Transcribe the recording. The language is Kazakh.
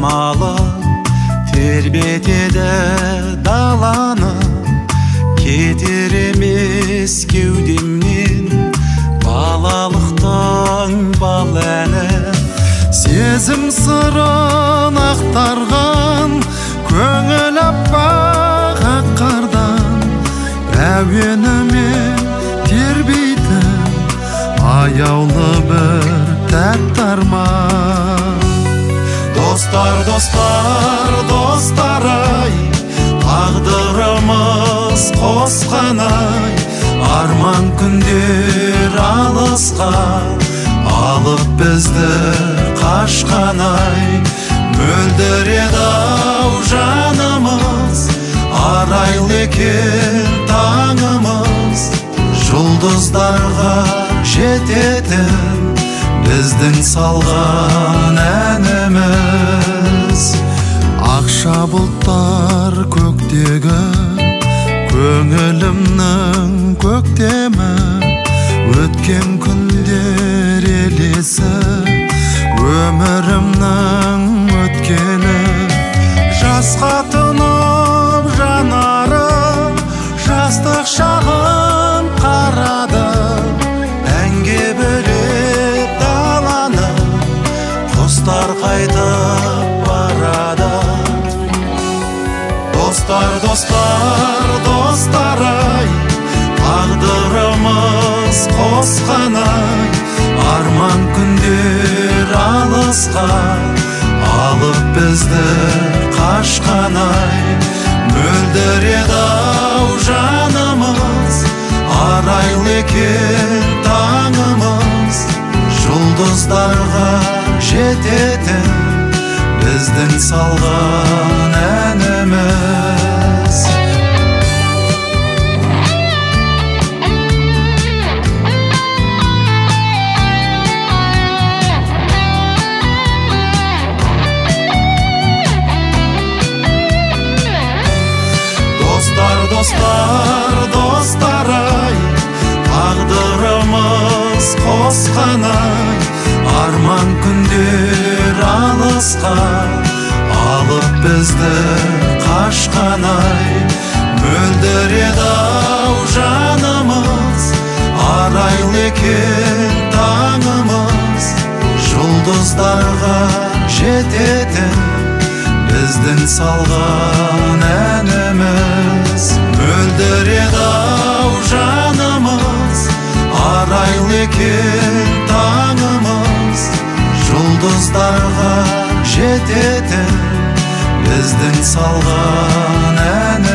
самалы тербетеді даланы, кетер емес кеудемнен балалықтың бал әні. Сезім сырын ақтарған көңіл аппақ ақ қардан, әуенімен тербейтін аяулы бір тәтті арман. Достар, достар, достар-ай, тағдырымыз қосқан-ай, арман күндер алысқа алып бізді қашқан-ай. Мөлдір еді-ау жанымыз, арайлы екен таңымыз, жұлдыздарға жететін біздің салған әніміз. Ақша бұлттар көктегі көңілімнің көктемі, өткен күндер елесі өмірімнің өткені. Жасқа тұнып жанарым, жастық шағым қарады, әнге бөлеп даланы құстар қайтып барады. Достар, достар, достар-ай, тағдырымыз қосқан-ай, арман күндер алысқа алып бізді қашқан-ай. Мөлдір еді-ау жанымыз, арайлы екен таңымыз, жұлдыздарға жететін біздің салған әніміз. Достар, достар, достар-ай, тағдырымыз қосқан-ай, арман күндер алысқа алып бізді қашқан-ай. Мөлдір еді-ау жанымыз, арайлы екен таңымыз, жұлдыздарға жететін біздің салған әніміз. Мөлдір еді-ау жанымыз, арайлы екен таңымыз, жұлдыздарға жететін біздің салған әніміз.